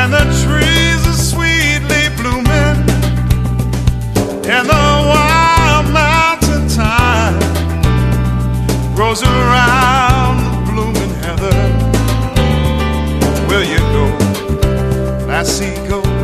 and the trees are sweetly blooming, and the wild mountain thyme grows around the blooming heather. Will you go, Lassie, go?